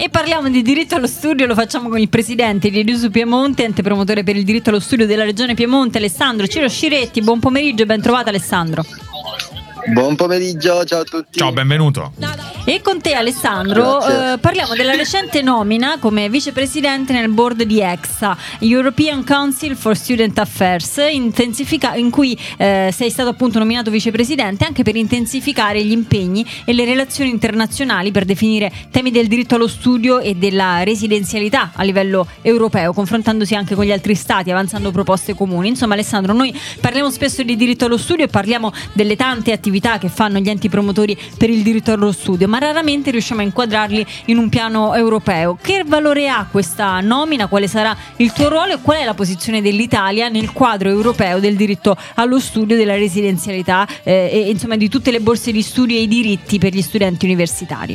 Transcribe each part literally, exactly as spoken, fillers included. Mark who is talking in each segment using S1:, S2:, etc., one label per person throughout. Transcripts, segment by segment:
S1: E parliamo di diritto allo studio, lo facciamo con il presidente di Edisu Piemonte, ente promotore per il diritto allo studio della regione Piemonte, Alessandro Ciro Sciretti. Buon pomeriggio e ben trovato, Alessandro.
S2: Buon pomeriggio, ciao a tutti.
S3: Ciao, benvenuto.
S1: E con te, Alessandro, eh, parliamo della recente nomina come vicepresidente nel board di E C S A, European Council for Student Affairs, intensifica- in cui eh, sei stato appunto nominato vicepresidente anche per intensificare gli impegni e le relazioni internazionali per definire temi del diritto allo studio e della residenzialità a livello europeo, confrontandosi anche con gli altri stati, avanzando proposte comuni. Insomma, Alessandro, noi parliamo spesso di diritto allo studio e parliamo delle tante attività che fanno gli enti promotori per il diritto allo studio, ma raramente riusciamo a inquadrarli in un piano europeo. Che valore ha questa nomina? Quale sarà il tuo ruolo e qual è la posizione dell'Italia nel quadro europeo del diritto allo studio, della residenzialità eh, e insomma di tutte le borse di studio e i diritti per gli studenti universitari?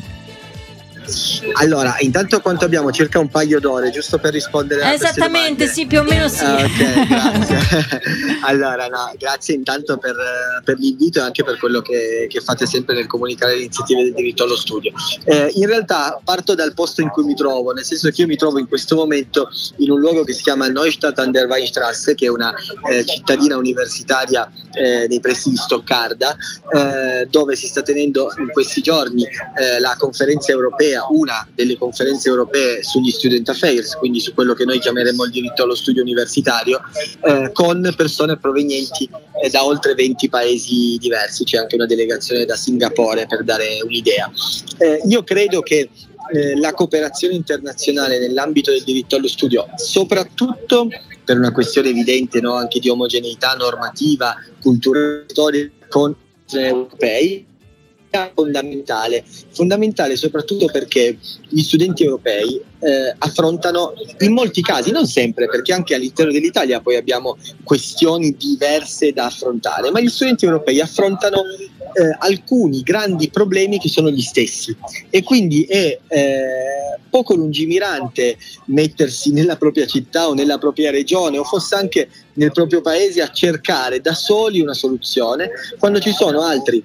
S2: Allora, intanto quanto abbiamo? Circa un paio d'ore, giusto per rispondere a queste
S1: Esattamente,
S2: domande.
S1: sì, più o meno sì.
S2: Ah, ok, grazie. Allora, no, grazie intanto per, per l'invito e anche per quello che, che fate sempre nel comunicare le iniziative del diritto allo studio. Eh, in realtà parto dal posto in cui mi trovo, nel senso che io mi trovo in questo momento in un luogo che si chiama Neustadt an der Weinstraße, che è una eh, cittadina universitaria eh, nei pressi di Stoccarda, eh, dove si sta tenendo in questi giorni eh, la conferenza europea, una delle conferenze europee sugli student affairs, quindi su quello che noi chiameremo il diritto allo studio universitario, eh, con persone provenienti eh, da oltre venti paesi diversi. C'è anche una delegazione da Singapore, per dare un'idea. Eh, io credo che eh, la cooperazione internazionale nell'ambito del diritto allo studio, soprattutto per una questione evidente, no, anche di omogeneità normativa, culturale, storica con gli europei, fondamentale fondamentale soprattutto perché gli studenti europei eh, affrontano in molti casi, non sempre, perché anche all'interno dell'Italia poi abbiamo questioni diverse da affrontare, ma gli studenti europei affrontano eh, alcuni grandi problemi che sono gli stessi, e quindi è eh, poco lungimirante mettersi nella propria città o nella propria regione o fosse anche nel proprio paese a cercare da soli una soluzione, quando ci sono altri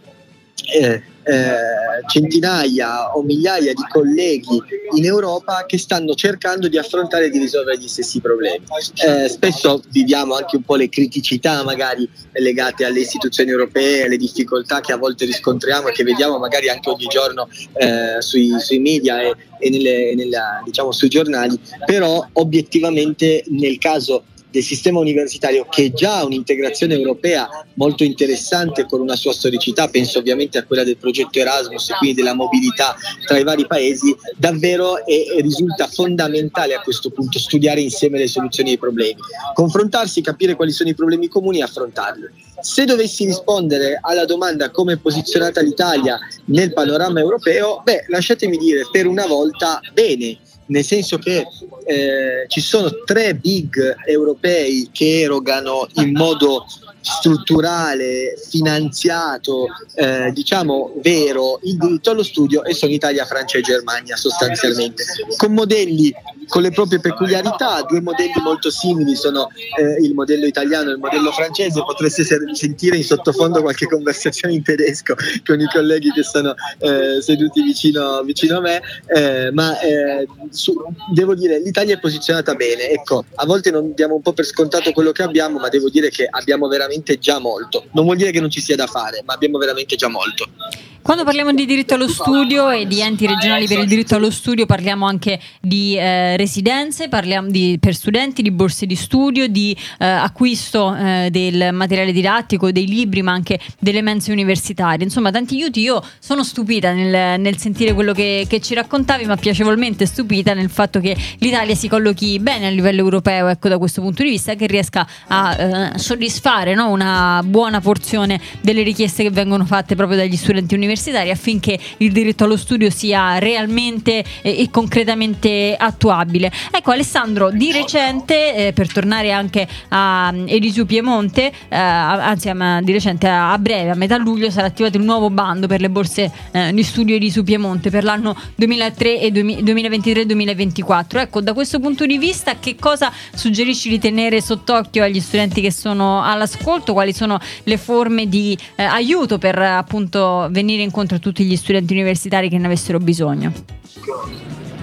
S2: Eh, eh, centinaia o migliaia di colleghi in Europa che stanno cercando di affrontare e di risolvere gli stessi problemi. Eh, spesso viviamo anche un po' le criticità magari legate alle istituzioni europee, alle difficoltà che a volte riscontriamo e che vediamo magari anche ogni giorno eh, sui, sui media e, e nelle, nella, diciamo, sui giornali, però obiettivamente nel caso del sistema universitario, che è già un'integrazione europea molto interessante con una sua storicità, penso ovviamente a quella del progetto Erasmus e quindi della mobilità tra i vari paesi, davvero è, risulta fondamentale a questo punto studiare insieme le soluzioni ai problemi, confrontarsi, capire quali sono i problemi comuni e affrontarli. Se dovessi rispondere alla domanda come è posizionata l'Italia nel panorama europeo, beh, lasciatemi dire, per una volta bene, nel senso che eh, ci sono tre big europei che erogano in modo strutturale, finanziato, eh, diciamo vero, il diritto allo studio, e sono Italia, Francia e Germania sostanzialmente, con modelli con le proprie peculiarità. Due modelli molto simili sono eh, il modello italiano e il modello francese. Potreste sentire in sottofondo qualche conversazione in tedesco con i colleghi che sono eh, seduti vicino, vicino a me, eh, ma eh, su, devo dire, l'Italia è posizionata bene. Ecco, a volte non diamo un po' per scontato quello che abbiamo, ma devo dire che abbiamo veramente già molto. Non vuol dire che non ci sia da fare, ma abbiamo veramente già molto.
S1: Quando parliamo di diritto allo studio e di enti regionali per il diritto allo studio, parliamo anche di eh, residenze, parliamo di, per studenti, di borse di studio, di eh, acquisto eh, del materiale didattico, dei libri, ma anche delle mense universitarie. Insomma, tanti aiuti. Io sono stupita nel, nel sentire quello che, che ci raccontavi, ma piacevolmente stupita nel fatto che l'Italia si collochi bene a livello europeo, ecco, da questo punto di vista, che riesca a eh, soddisfare, no, una buona porzione delle richieste che vengono fatte proprio dagli studenti universitari, affinché il diritto allo studio sia realmente e, e concretamente attuabile. Ecco, Alessandro, di recente, eh, per tornare anche a Edisu Piemonte, eh, anzi a, di recente a, a breve, a metà luglio, sarà attivato il nuovo bando per le borse eh, di studio Edisu Piemonte per l'anno duemilatré e duemilaventitré duemilaventiquattro. Ecco, da questo punto di vista, che cosa suggerisci di tenere sott'occhio agli studenti che sono all'ascolto? Quali sono le forme di eh, aiuto per appunto venire incontro a tutti gli studenti universitari che ne avessero bisogno?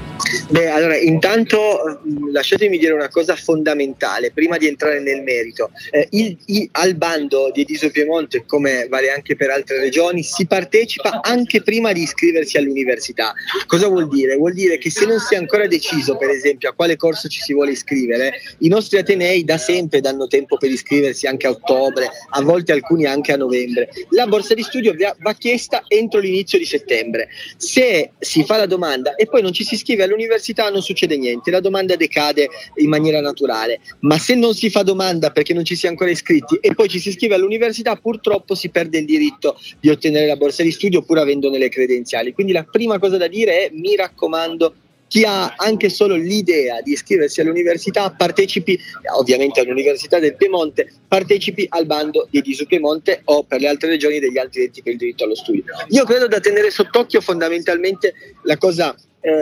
S2: Beh, allora, intanto lasciatemi dire una cosa fondamentale prima di entrare nel merito. Eh, il, il, al bando di Ediso Piemonte, come vale anche per altre regioni, si partecipa anche prima di iscriversi all'università. Cosa vuol dire? Vuol dire che se non si è ancora deciso, per esempio, a quale corso ci si vuole iscrivere, i nostri atenei da sempre danno tempo per iscriversi anche a ottobre, a volte alcuni anche a novembre. La borsa di studio va chiesta entro l'inizio di settembre. Se si fa la domanda e poi non ci si iscrive all'università, non succede niente, la domanda decade in maniera naturale, ma se non si fa domanda perché non ci si è ancora iscritti e poi ci si iscrive all'università, purtroppo si perde il diritto di ottenere la borsa di studio pur avendone le credenziali. Quindi la prima cosa da dire è: mi raccomando, chi ha anche solo l'idea di iscriversi all'università partecipi, ovviamente all'Università del Piemonte, partecipi al bando di Ediso Piemonte o per le altre regioni degli altri enti per il diritto allo studio. Io credo da tenere sott'occhio fondamentalmente la cosa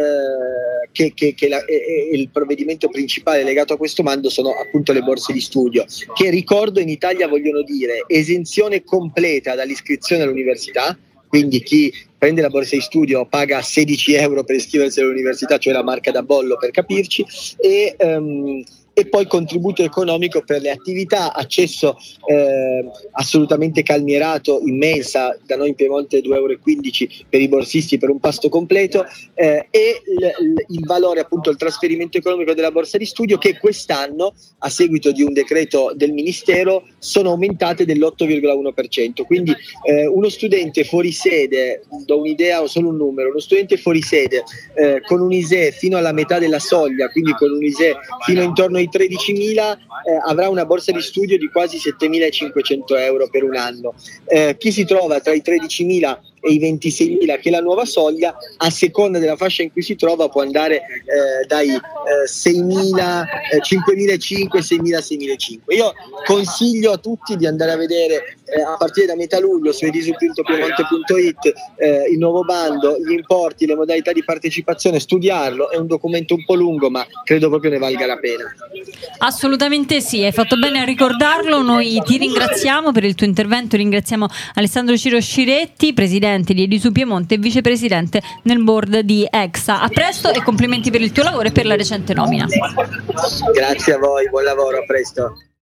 S2: Eh, che, che, che la, eh, il provvedimento principale legato a questo bando sono appunto le borse di studio, che ricordo in Italia vogliono dire esenzione completa dall'iscrizione all'università. Quindi chi prende la borsa di studio paga sedici euro per iscriversi all'università, cioè la marca da bollo per capirci, e um, e poi contributo economico per le attività, accesso eh, assolutamente calmierato in mensa, da noi in Piemonte due euro e quindici per i borsisti per un pasto completo, eh, e l- il valore, appunto il trasferimento economico della borsa di studio, che quest'anno a seguito di un decreto del Ministero sono aumentate dell'otto virgola uno per cento. Quindi eh, uno studente fuori sede, do un'idea o solo un numero, uno studente fuori sede eh, con un I S E E fino alla metà della soglia, quindi con un I S E E fino intorno ai tredicimila, eh, avrà una borsa di studio di quasi settemilacinquecento euro per un anno. Eh, chi si trova tra i tredicimila e i ventiseimila, che è la nuova soglia, a seconda della fascia in cui si trova può andare eh, dai eh, seimila, eh, cinquemilacinquecento, seimila, seimilacinquecento. Io consiglio a tutti di andare a vedere eh, a partire da metà luglio su ediso punto piemonte punto it eh, il nuovo bando, gli importi, le modalità di partecipazione, studiarlo. È un documento un po' lungo, ma credo proprio ne valga la pena.
S1: Assolutamente sì, hai fatto bene a ricordarlo. Noi ti ringraziamo per il tuo intervento, ringraziamo Alessandro Ciro Sciretti, presidente di Ediso Piemonte e vicepresidente nel board di EXA. A presto e complimenti per il tuo lavoro e per la recente nomina.
S2: Grazie a voi, buon lavoro, a presto.